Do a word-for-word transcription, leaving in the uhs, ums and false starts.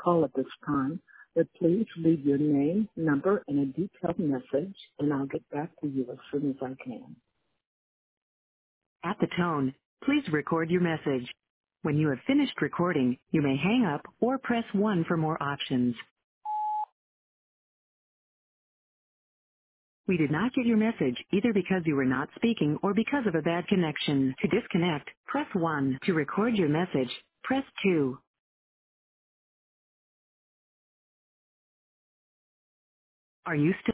call at this time, but please leave your name, number, and a detailed message, and I'll get back to you as soon as I can. At the tone, please record your message. When you have finished recording, you may hang up or press one for more options. We did not get your message either because you were not speaking or because of a bad connection. To disconnect, press one. To record your message, press two. Are you still